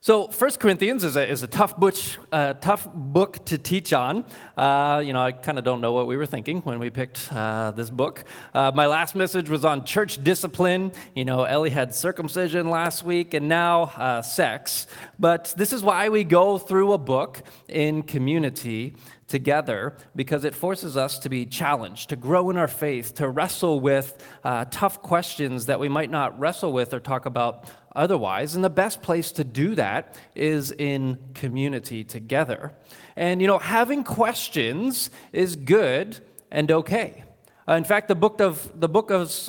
So, First Corinthians is a tough book to teach on. I kind of don't know what we were thinking when we picked this book. My last message was on church discipline. Ellie had circumcision last week, and now sex. But this is why we go through a book in community together, because it forces us to be challenged, to grow in our faith, to wrestle with tough questions that we might not wrestle with or talk about otherwise. And the best place to do that is in community together. And, having questions is good and okay. In fact, the books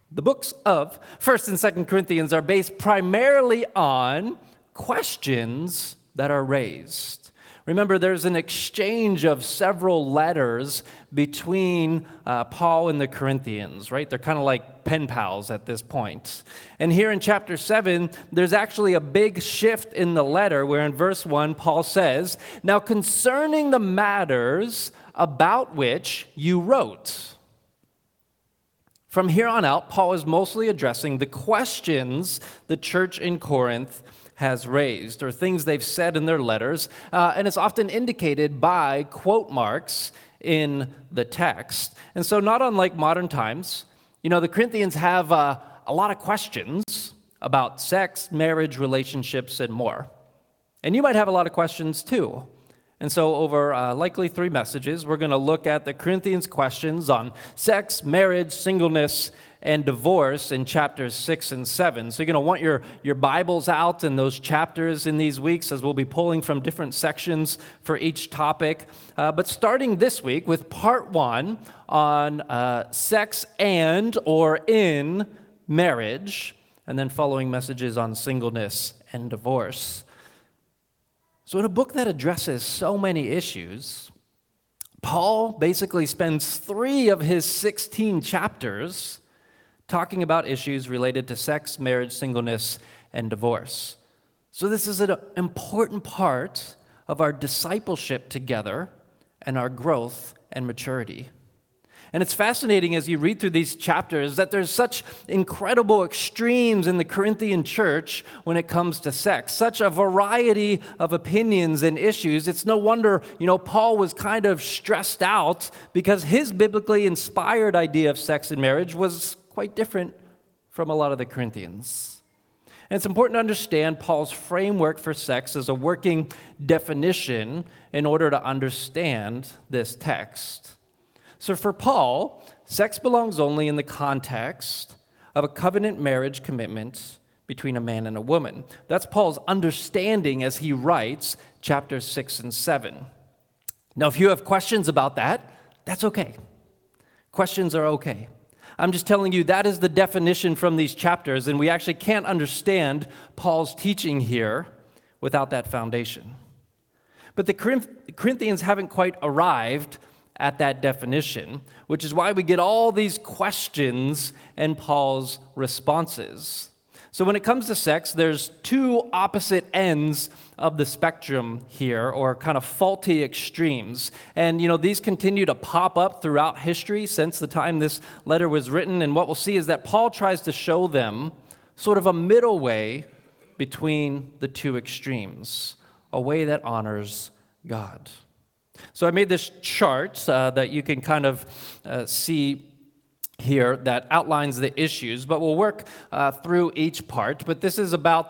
of First and Second Corinthians are based primarily on questions that are raised. Remember, there's an exchange of several letters between Paul and the Corinthians, right? They're kind of like pen pals at this point. And here in chapter 7, there's actually a big shift in the letter where in verse 1, Paul says, "Now concerning the matters about which you wrote." From here on out, Paul is mostly addressing the questions the church in Corinth has raised, or things they've said in their letters, and it's often indicated by quote marks in the text. And so not unlike modern times, the Corinthians have a lot of questions about sex, marriage, relationships, and more. And you might have a lot of questions too. And so over likely 3 messages, we're going to look at the Corinthians' questions on sex, marriage, singleness, and divorce in chapters 6 and 7. So you're going to want your Bibles out in those chapters in these weeks, as we'll be pulling from different sections for each topic. But starting this week with part 1 on sex and or in marriage, and then following messages on singleness and divorce. So in a book that addresses so many issues, Paul basically spends 3 of his 16 chapters talking about issues related to sex, marriage, singleness, and divorce. So this is an important part of our discipleship together and our growth and maturity. And it's fascinating as you read through these chapters that there's such incredible extremes in the Corinthian church when it comes to sex, such a variety of opinions and issues. It's no wonder, Paul was kind of stressed out because his biblically inspired idea of sex and marriage was quite different from a lot of the Corinthians. And it's important to understand Paul's framework for sex as a working definition in order to understand this text. So for Paul, sex belongs only in the context of a covenant marriage commitment between a man and a woman. That's Paul's understanding as he writes chapters 6 and 7. Now, if you have questions about that, that's okay. Questions are okay. I'm just telling you that is the definition from these chapters, and we actually can't understand Paul's teaching here without that foundation. But the Corinthians haven't quite arrived at that definition, which is why we get all these questions and Paul's responses. So when it comes to sex, there's 2 opposite ends of the spectrum here, or kind of faulty extremes. And, these continue to pop up throughout history since the time this letter was written. And what we'll see is that Paul tries to show them sort of a middle way between the 2 extremes, a way that honors God. So I made this chart that you can kind of see here that outlines the issues, but we'll work through each part. But this is about,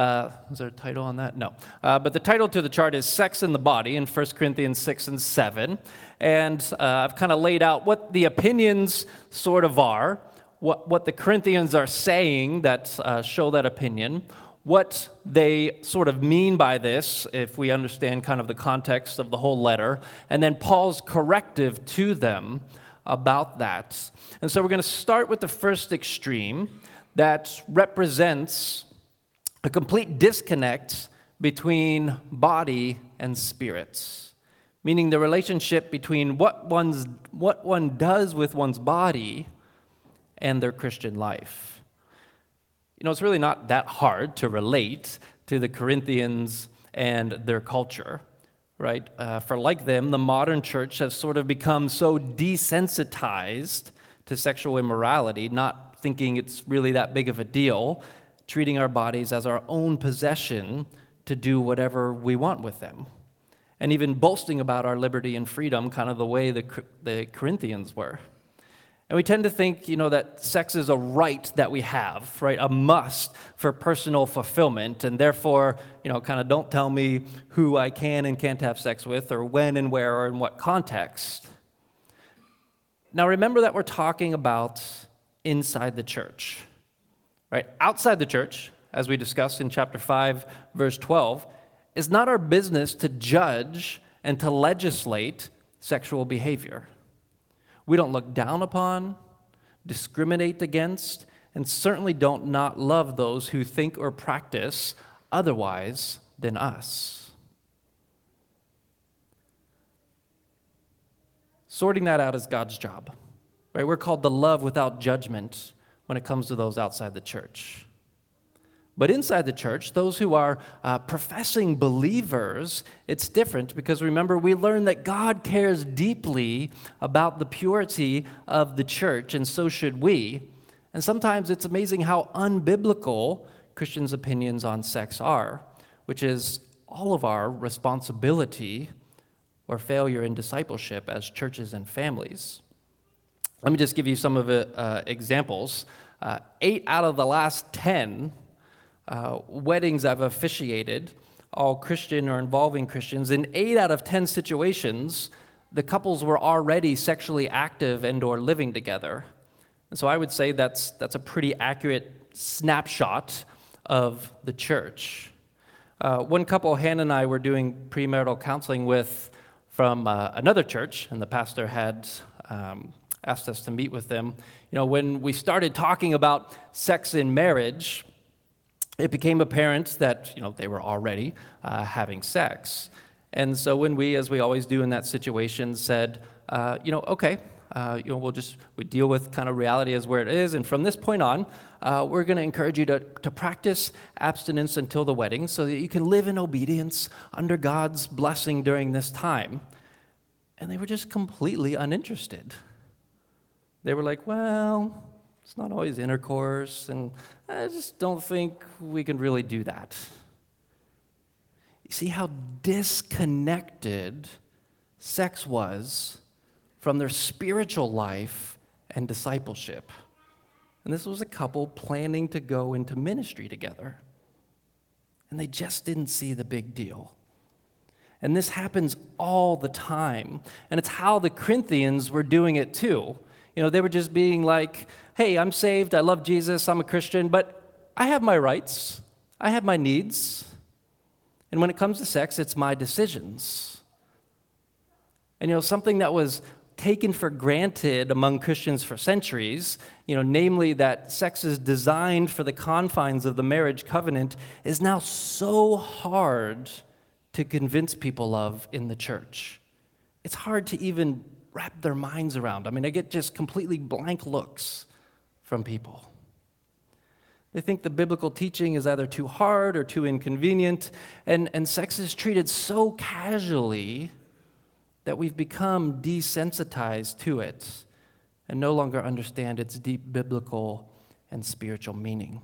is there a title on that? No. But the title to the chart is Sex in the Body in 1 Corinthians 6 and 7. And I've kind of laid out what the opinions sort of are, what the Corinthians are saying that show that opinion, what they sort of mean by this, if we understand kind of the context of the whole letter, and then Paul's corrective to them about that. And so we're going to start with the first extreme that represents a complete disconnect between body and spirit, meaning the relationship between what one does with one's body and their Christian life. It's really not that hard to relate to the Corinthians and their culture, right? For like them, the modern church has sort of become so desensitized to sexual immorality, not thinking it's really that big of a deal, treating our bodies as our own possession to do whatever we want with them, and even boasting about our liberty and freedom, kind of the way the Corinthians were. And we tend to think, that sex is a right that we have, right? A must for personal fulfillment, and therefore, kind of don't tell me who I can and can't have sex with, or when and where, or in what context. Now, remember that we're talking about inside the church, right? Outside the church, as we discussed in chapter 5, verse 12, is not our business to judge and to legislate sexual behavior. We don't look down upon, discriminate against, and certainly don't not love those who think or practice otherwise than us. Sorting that out is God's job, right? We're called to love without judgment when it comes to those outside the church. But inside the church, those who are professing believers, it's different because remember, we learn that God cares deeply about the purity of the church, and so should we. And sometimes it's amazing how unbiblical Christians' opinions on sex are, which is all of our responsibility or failure in discipleship as churches and families. Let me just give you some of the examples. 8 out of the last 10 weddings I've officiated, all Christian or involving Christians, in 8 out of 10 situations, the couples were already sexually active and or living together. And so I would say that's a pretty accurate snapshot of the church. One couple Hannah and I were doing premarital counseling with from another church, and the pastor had asked us to meet with them. When we started talking about sex in marriage, it became apparent that, they were already having sex. And so when we, as we always do in that situation, said, okay, we deal with kind of reality as where it is, and from this point on, we're going to encourage you to practice abstinence until the wedding so that you can live in obedience under God's blessing during this time. And they were just completely uninterested. They were like, well, it's not always intercourse, and I just don't think we can really do that. You see how disconnected sex was from their spiritual life and discipleship. And this was a couple planning to go into ministry together. And they just didn't see the big deal. And this happens all the time. And it's how the Corinthians were doing it too. They were just being like, hey, I'm saved, I love Jesus, I'm a Christian, but I have my rights, I have my needs, and when it comes to sex, it's my decisions. And something that was taken for granted among Christians for centuries, namely that sex is designed for the confines of the marriage covenant, is now so hard to convince people of in the church. It's hard to even wrap their minds around. I get just completely blank looks from people. They think the biblical teaching is either too hard or too inconvenient, and sex is treated so casually that we've become desensitized to it and no longer understand its deep biblical and spiritual meaning.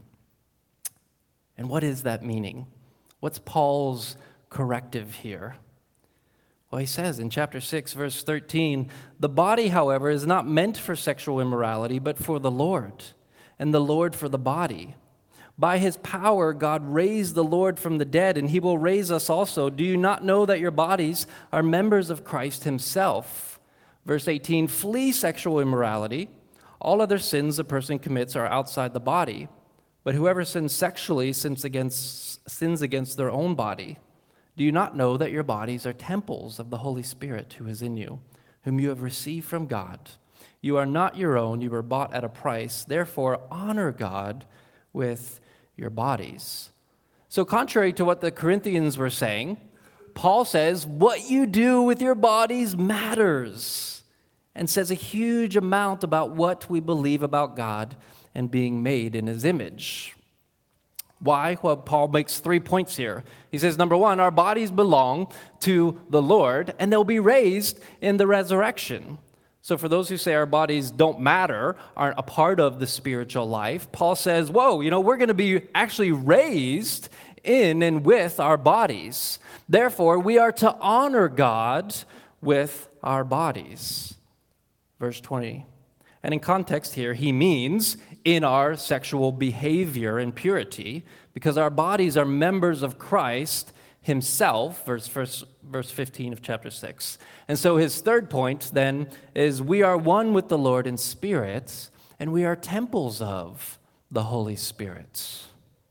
And what is that meaning? What's Paul's corrective here? Well, he says in chapter 6, verse 13, the body, however, is not meant for sexual immorality, but for the Lord, and the Lord for the body. By his power, God raised the Lord from the dead, and he will raise us also. Do you not know that your bodies are members of Christ himself? Verse 18, flee sexual immorality. All other sins a person commits are outside the body, but whoever sins sexually sins against their own body. Do you not know that your bodies are temples of the Holy Spirit who is in you, whom you have received from God? You are not your own, you were bought at a price. Therefore, honor God with your bodies. So contrary to what the Corinthians were saying, Paul says what you do with your bodies matters, and says a huge amount about what we believe about God and being made in his image. Why? Well, Paul makes 3 points here. He says, number one, our bodies belong to the Lord, and they'll be raised in the resurrection. So for those who say our bodies don't matter, aren't a part of the spiritual life, Paul says, whoa, we're going to be actually raised in and with our bodies. Therefore, we are to honor God with our bodies. Verse 20. And in context here, he means in our sexual behavior and purity, because our bodies are members of Christ himself, verse 15 of chapter 6. And so his third point then is we are one with the Lord in spirit, and we are temples of the Holy Spirit.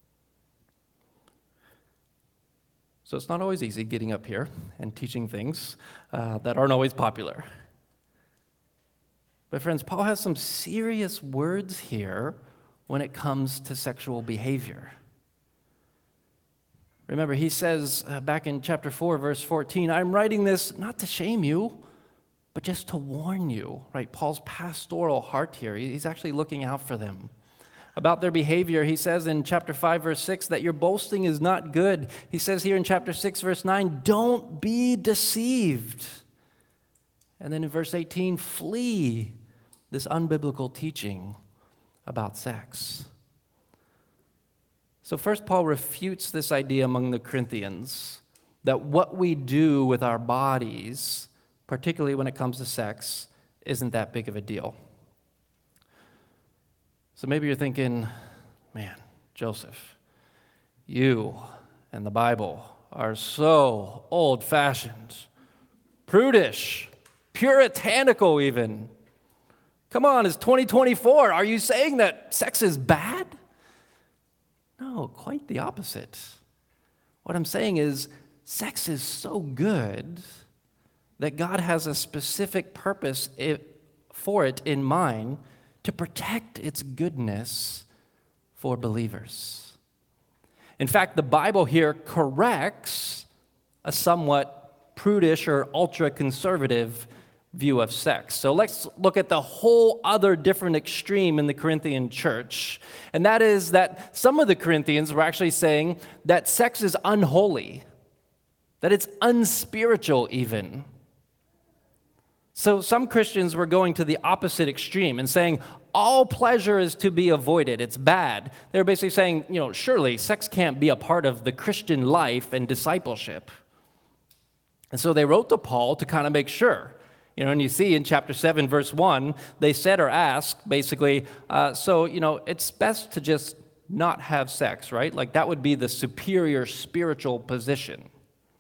So it's not always easy getting up here and teaching things that aren't always popular. But friends, Paul has some serious words here when it comes to sexual behavior. Remember, he says back in chapter 4, verse 14, I'm writing this not to shame you, but just to warn you, right? Paul's pastoral heart here, he's actually looking out for them. About their behavior, he says in chapter 5, verse 6, that your boasting is not good. He says here in chapter 6, verse 9, don't be deceived. And then in verse 18, flee this unbiblical teaching about sex. So first, Paul refutes this idea among the Corinthians that what we do with our bodies, particularly when it comes to sex, isn't that big of a deal. So maybe you're thinking, man, Joseph, you and the Bible are so old-fashioned, prudish, puritanical even. Come on, it's 2024. Are you saying that sex is bad? No, quite the opposite. What I'm saying is sex is so good that God has a specific purpose for it in mind to protect its goodness for believers. In fact, the Bible here corrects a somewhat prudish or ultra-conservative view of sex. So let's look at the whole other different extreme in the Corinthian church, and that is that some of the Corinthians were actually saying that sex is unholy, that it's unspiritual even. So some Christians were going to the opposite extreme and saying all pleasure is to be avoided, it's bad. They were basically saying, surely sex can't be a part of the Christian life and discipleship. And so they wrote to Paul to kind of make sure. And you see in chapter 7, verse 1, they said or asked, basically, it's best to just not have sex, right? Like that would be the superior spiritual position.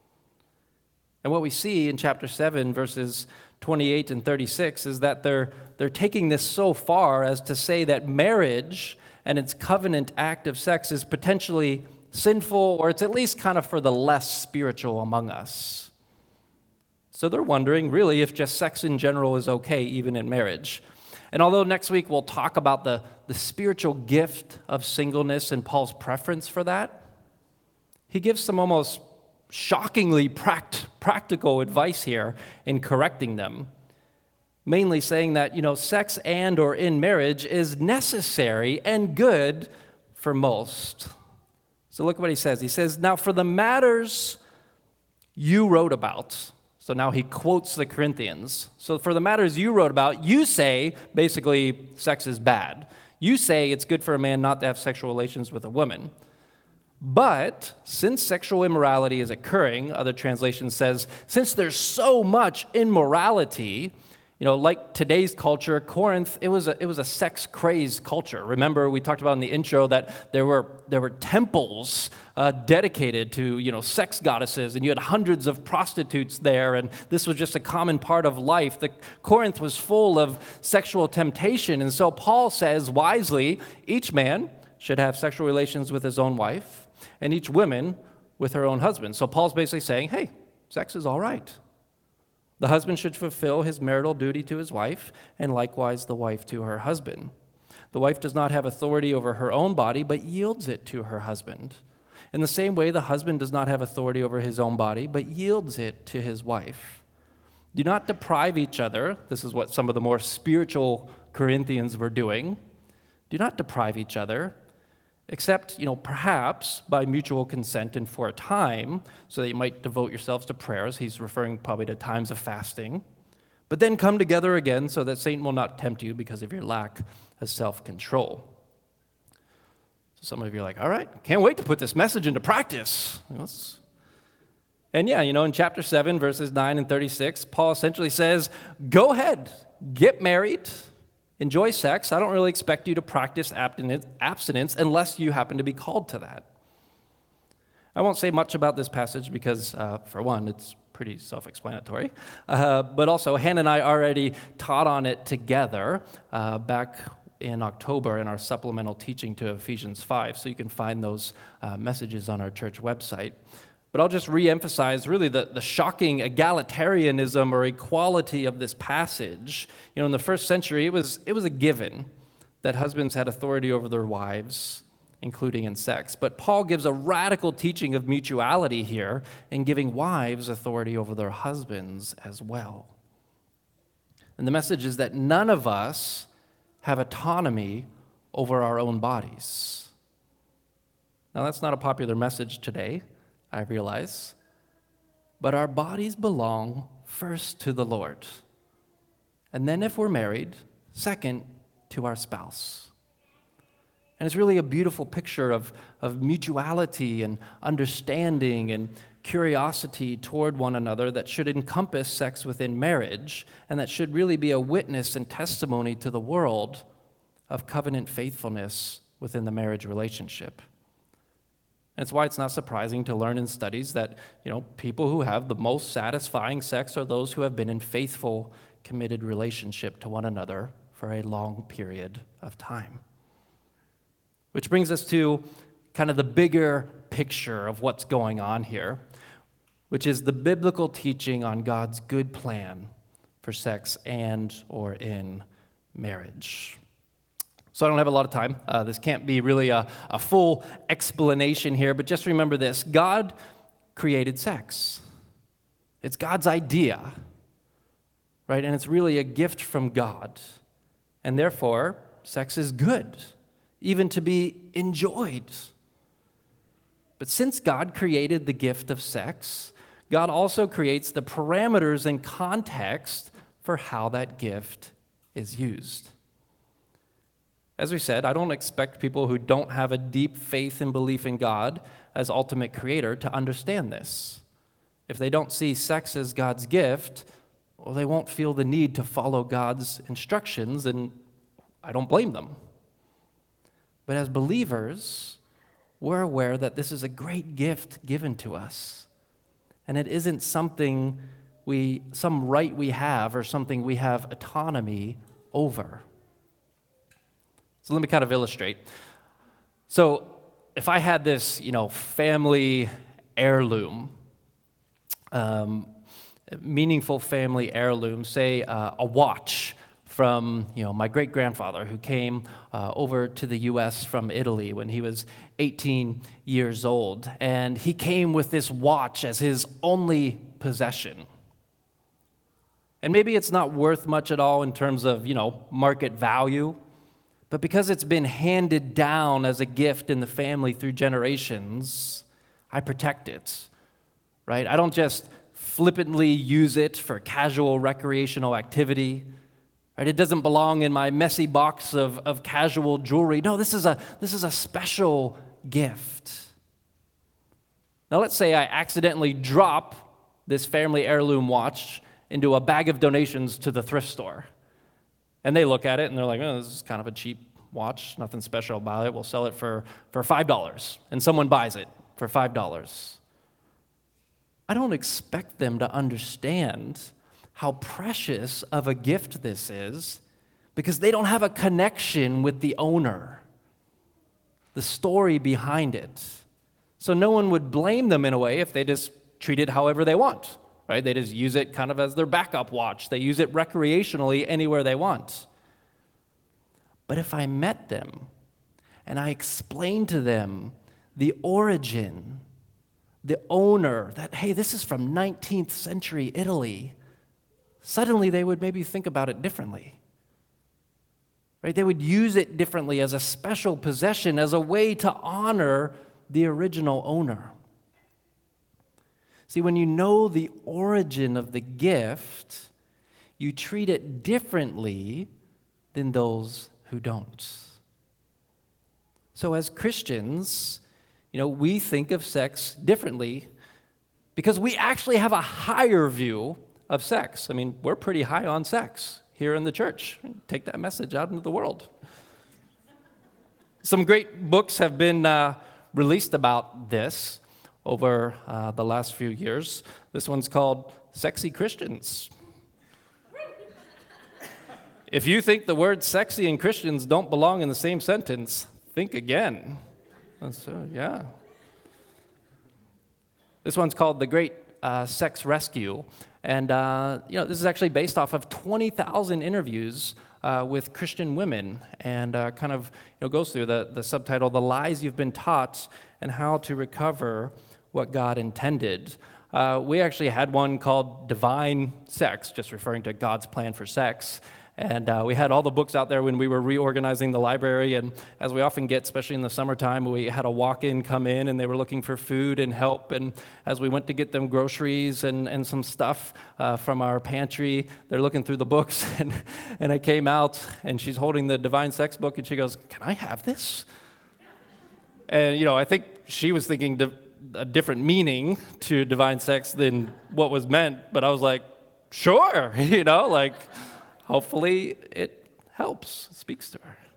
And what we see in chapter 7, verses 28 and 36, is that they're taking this so far as to say that marriage and its covenant act of sex is potentially sinful, or it's at least kind of for the less spiritual among us. So they're wondering, really, if just sex in general is okay, even in marriage. And although next week we'll talk about the spiritual gift of singleness and Paul's preference for that, he gives some almost shockingly practical advice here in correcting them, mainly saying that, sex and or in marriage is necessary and good for most. So look what he says. He says, now for the matters you wrote about. So now he quotes the Corinthians. So for the matters you wrote about, you say, basically, sex is bad. You say it's good for a man not to have sexual relations with a woman. But since sexual immorality is occurring, other translation says, since there's so much immorality, like today's culture, Corinth, it was a sex-crazed culture. Remember, we talked about in the intro that there were temples dedicated to sex goddesses, and you had hundreds of prostitutes there, and this was just a common part of life. Corinth was full of sexual temptation, and so Paul says wisely, each man should have sexual relations with his own wife, and each woman with her own husband. So Paul's basically saying, hey, sex is all right. The husband should fulfill his marital duty to his wife, and likewise the wife to her husband. The wife does not have authority over her own body, but yields it to her husband. In the same way, the husband does not have authority over his own body, but yields it to his wife. Do not deprive each other. This is what some of the more spiritual Corinthians were doing. Do not deprive each other, except, perhaps by mutual consent and for a time, so that you might devote yourselves to prayers. He's referring probably to times of fasting. But then come together again so that Satan will not tempt you because of your lack of self-control. So some of you are like, all right, can't wait to put this message into practice. And yeah, in chapter 7, verses 9 and 36, Paul essentially says, go ahead, get married, enjoy sex. I don't really expect you to practice abstinence unless you happen to be called to that. I won't say much about this passage because, for one, it's pretty self-explanatory. But also, Hannah and I already taught on it together back in October in our supplemental teaching to Ephesians 5. So you can find those messages on our church website. But I'll just re-emphasize really the shocking egalitarianism or equality of this passage. In the first century, it was a given that husbands had authority over their wives, including in sex. But Paul gives a radical teaching of mutuality here in giving wives authority over their husbands as well. And the message is that none of us have autonomy over our own bodies. Now, that's not a popular message today, I realize, but our bodies belong first to the Lord. And then if we're married, second to our spouse. And it's really a beautiful picture of mutuality and understanding and curiosity toward one another that should encompass sex within marriage, and that should really be a witness and testimony to the world of covenant faithfulness within the marriage relationship. And it's why it's not surprising to learn in studies that, people who have the most satisfying sex are those who have been in faithful, committed relationship to one another for a long period of time. Which brings us to kind of the bigger picture of what's going on here, which is the biblical teaching on God's good plan for sex and or in marriage. So I don't have a lot of time. This can't be really a full explanation here, but just remember this. God created sex. It's God's idea, right? And it's really a gift from God. And therefore, sex is good, even to be enjoyed. But since God created the gift of sex, God also creates the parameters and context for how that gift is used. As we said, I don't expect people who don't have a deep faith and belief in God as ultimate creator to understand this. If they don't see sex as God's gift, well, they won't feel the need to follow God's instructions, and I don't blame them. But as believers, we're aware that this is a great gift given to us, and it isn't some right we have or something we have autonomy over. So let me kind of illustrate. So if I had this, family heirloom, meaningful family heirloom, say a watch from, my great-grandfather who came over to the U.S. from Italy when he was 18 years old. And he came with this watch as his only possession. And maybe it's not worth much at all in terms of, market value. But because it's been handed down as a gift in the family through generations, I protect it, right? I don't just flippantly use it for casual recreational activity, right? It doesn't belong in my messy box of casual jewelry. No, this is a special gift. Now let's say I accidentally drop this family heirloom watch into a bag of donations to the thrift store. And they look at it and they're like, this is kind of a cheap watch, nothing special about it. We'll sell it for $5. And someone buys it for $5. I don't expect them to understand how precious of a gift this is because they don't have a connection with the owner, the story behind it. So no one would blame them in a way if they just treat it however they want. Right? They just use it kind of as their backup watch. They use it recreationally anywhere they want. But if I met them and I explained to them the origin, the owner, that, hey, this is from 19th century Italy, suddenly they would maybe think about it differently. Right? They would use it differently as a special possession, as a way to honor the original owner. See, when you know the origin of the gift, you treat it differently than those who don't. So as Christians, we think of sex differently because we actually have a higher view of sex. I mean, we're pretty high on sex here in the church. Take that message out into the world. Some great books have been released about this over the last few years. This one's called Sexy Christians. If you think the words sexy and Christians don't belong in the same sentence, think again. Yeah. This one's called The Great Sex Rescue. And, this is actually based off of 20,000 interviews with Christian women, and goes through the subtitle, The Lies You've Been Taught and How to Recover What God Intended. We actually had one called Divine Sex, just referring to God's plan for sex. And we had all the books out there when we were reorganizing the library. And as we often get, especially in the summertime, we had a walk-in come in and they were looking for food and help. And as we went to get them groceries and some stuff from our pantry, they're looking through the books. And I came out and she's holding the Divine Sex book and she goes, "Can I have this?" And, I think she was thinking a different meaning to divine sex than what was meant. But I was like, sure, hopefully it helps, speaks to her.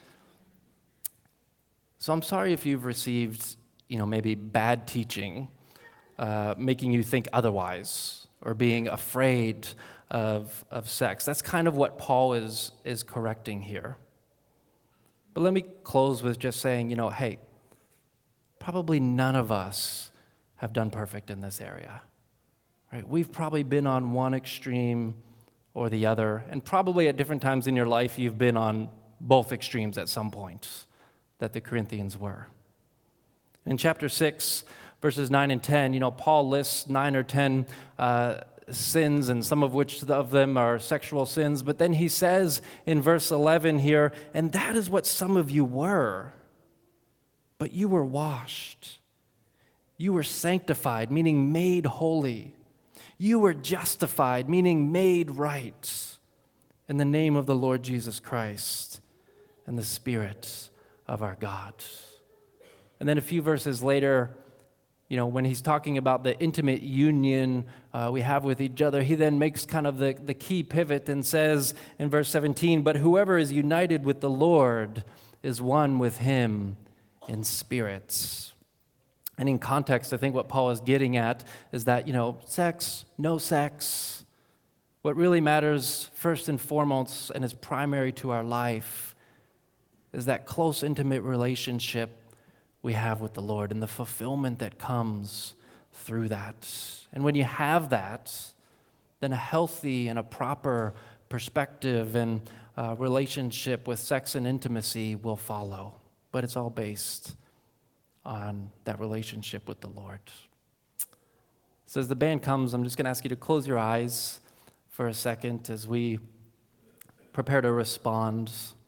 So I'm sorry if you've received, maybe bad teaching, making you think otherwise, or being afraid of sex. That's kind of what Paul is correcting here. But let me close with just saying, hey, probably none of us have done perfect in this area. Right? We've probably been on one extreme or the other, and probably at different times in your life you've been on both extremes at some point that the Corinthians were. In chapter 6, verses 9 and 10, Paul lists 9 or 10 sins, and some of which of them are sexual sins, but then he says in verse 11 here, "And that is what some of you were, but you were washed. You were sanctified," meaning made holy. "You were justified," meaning made right, "in the name of the Lord Jesus Christ and the Spirit of our God." And then a few verses later, when he's talking about the intimate union we have with each other, he then makes kind of the key pivot and says in verse 17, "But whoever is united with the Lord is one with him in spirit." And in context, I think what Paul is getting at is that, sex, no sex. What really matters first and foremost and is primary to our life is that close, intimate relationship we have with the Lord and the fulfillment that comes through that. And when you have that, then a healthy and a proper perspective and relationship with sex and intimacy will follow. But it's all based on that relationship with the Lord. So as the band comes, I'm just going to ask you to close your eyes for a second as we prepare to respond.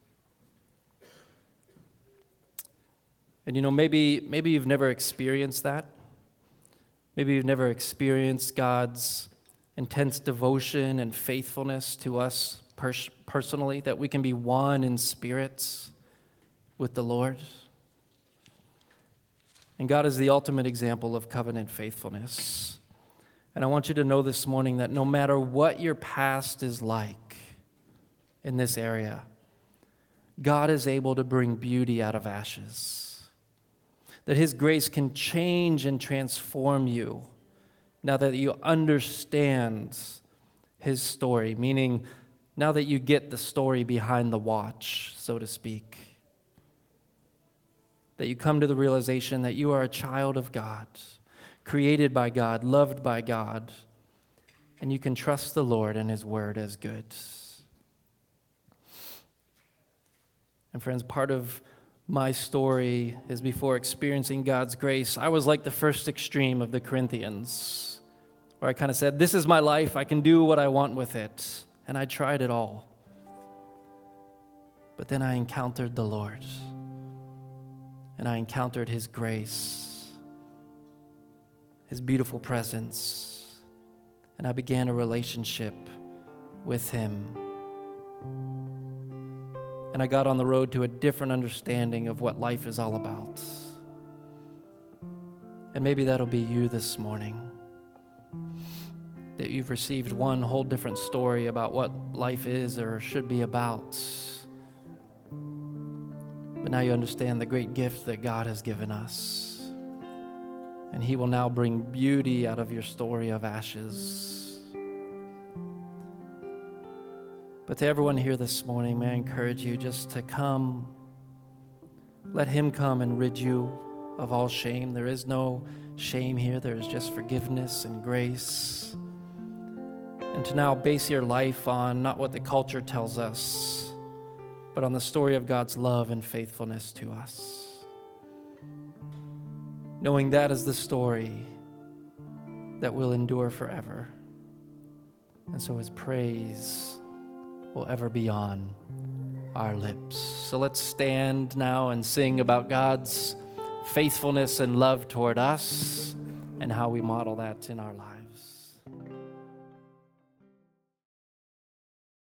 And maybe you've never experienced that. Maybe you've never experienced God's intense devotion and faithfulness to us personally, that we can be one in spirit with the Lord. And God is the ultimate example of covenant faithfulness. And I want you to know this morning that no matter what your past is like in this area, God is able to bring beauty out of ashes. That His grace can change and transform you now that you understand His story, meaning now that you get the story behind the watch, so to speak. That you come to the realization that you are a child of God, created by God, loved by God, and you can trust the Lord and His word as good. And friends, part of my story is before experiencing God's grace, I was like the first extreme of the Corinthians, where I kind of said, this is my life, I can do what I want with it. And I tried it all. But then I encountered the Lord. And I encountered His grace, His beautiful presence, and I began a relationship with Him. and I got on the road to a different understanding of what life is all about. And maybe that'll be you this morning, that you've received one whole different story about what life is or should be about. But now you understand the great gift that God has given us. And He will now bring beauty out of your story of ashes. But to everyone here this morning, may I encourage you just to come. Let Him come and rid you of all shame. There is no shame here. There is just forgiveness and grace. And to now base your life on not what the culture tells us, but on the story of God's love and faithfulness to us. Knowing that is the story that will endure forever. And so His praise will ever be on our lips. So let's stand now and sing about God's faithfulness and love toward us and how we model that in our lives.